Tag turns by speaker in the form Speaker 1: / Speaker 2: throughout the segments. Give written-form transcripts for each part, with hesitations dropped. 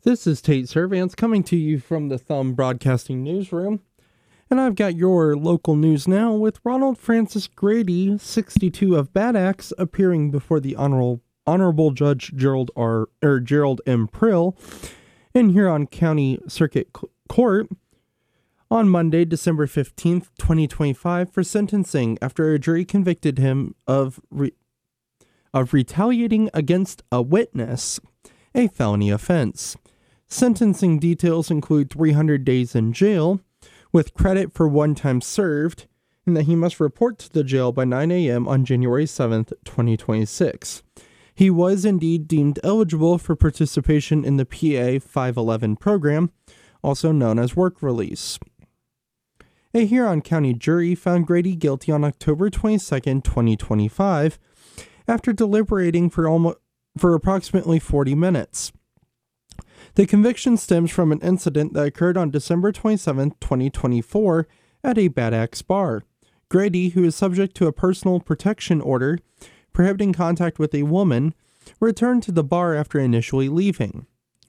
Speaker 1: This is Tate Servants coming to you from the Thumb Broadcasting Newsroom, and I've got your local news now with Ronald Francis Grady, 62 of Bad Axe, appearing before the Honorable Judge Gerald M. Prill in Huron County Circuit Court on Monday, December 15th, 2025, for sentencing after a jury convicted him of retaliating against a witness, a felony offense. Sentencing details include 300 days in jail, with credit for one time served, and that he must report to the jail by 9 a.m. on January 7th, 2026. He was indeed deemed eligible for participation in the PA 511 program, also known as work release. A Huron County jury found Grady guilty on October 22nd, 2025, after deliberating for approximately 40 minutes. The conviction stems from an incident that occurred on December 27, 2024, at a Bad Axe bar. Grady, who is subject to a personal protection order prohibiting contact with a woman, returned to the bar after initially leaving.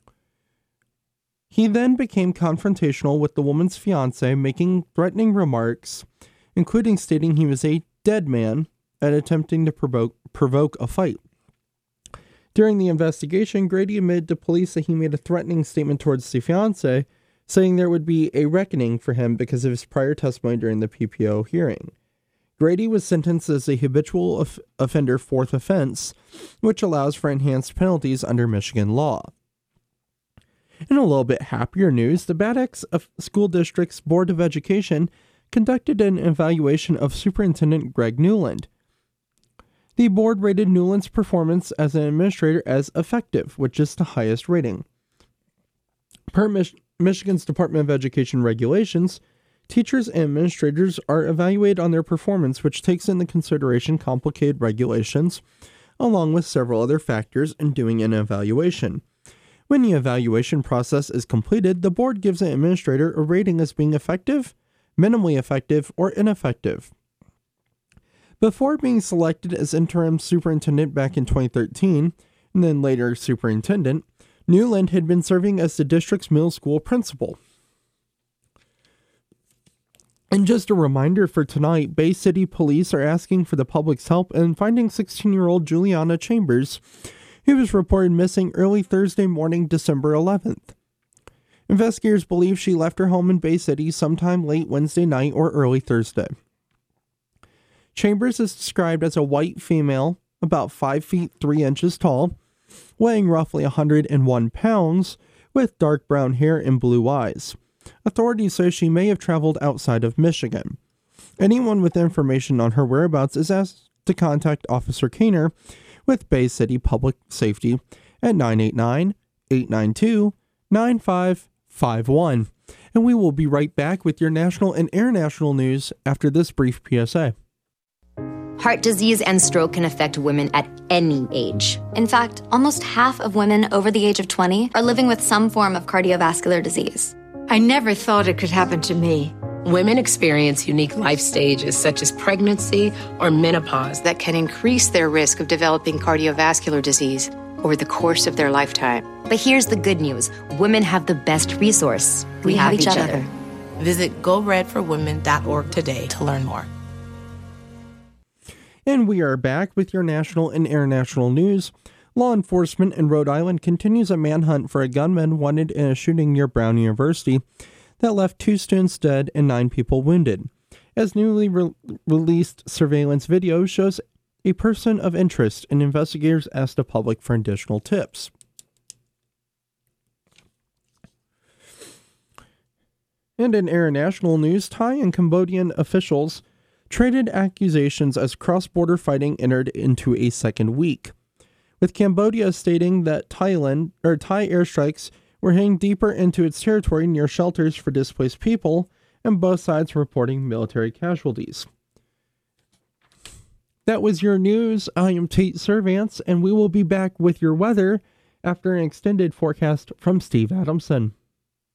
Speaker 1: He then became confrontational with the woman's fiancé, making threatening remarks, including stating he was a dead man and attempting to provoke a fight. During the investigation, Grady admitted to police that he made a threatening statement towards the fiancé, saying there would be a reckoning for him because of his prior testimony during the PPO hearing. Grady was sentenced as a habitual offender fourth offense, which allows for enhanced penalties under Michigan law. In a little bit happier news, the Bad Axe School District's Board of Education conducted an evaluation of Superintendent Greg Newland. The board rated Newland's performance as an administrator as effective, which is the highest rating. Per Michigan's Department of Education regulations, teachers and administrators are evaluated on their performance, which takes into consideration complicated regulations, along with several other factors in doing an evaluation. When the evaluation process is completed, the board gives an administrator a rating as being effective, minimally effective, or ineffective. Before being selected as interim superintendent back in 2013, and then later superintendent, Newland had been serving as the district's middle school principal. And just a reminder for tonight, Bay City police are asking for the public's help in finding 16-year-old Juliana Chambers, who was reported missing early Thursday morning, December 11th. Investigators believe she left her home in Bay City sometime late Wednesday night or early Thursday. Chambers is described as a white female, about 5 feet 3 inches tall, weighing roughly 101 pounds, with dark brown hair and blue eyes. Authorities say she may have traveled outside of Michigan. Anyone with information on her whereabouts is asked to contact Officer Kaner with Bay City Public Safety at 989-892-9551. And we will be right back with your national and international news after this brief PSA.
Speaker 2: Heart disease and stroke can affect women at any age.
Speaker 3: In fact, almost half of women over the age of 20 are living with some form of cardiovascular disease.
Speaker 4: I never thought it could happen to me.
Speaker 5: Women experience unique life stages such as pregnancy or menopause
Speaker 6: that can increase their risk of developing cardiovascular disease over the course of their lifetime.
Speaker 2: But here's the good news. Women have the best resource.
Speaker 3: We have each other.
Speaker 7: Visit GoRedForWomen.org today to learn more.
Speaker 1: And we are back with your national and international news. Law enforcement in Rhode Island continues a manhunt for a gunman wanted in a shooting near Brown University that left 2 students dead and 9 people wounded. As newly released surveillance video shows a person of interest, and investigators asked the public for additional tips. And in international news, Thai and Cambodian officials traded accusations as cross-border fighting entered into a second week, with Cambodia stating that Thai airstrikes were heading deeper into its territory near shelters for displaced people, and both sides reporting military casualties. That was your news. I am Tate Servants, and we will be back with your weather after an extended forecast from Steve Adamson.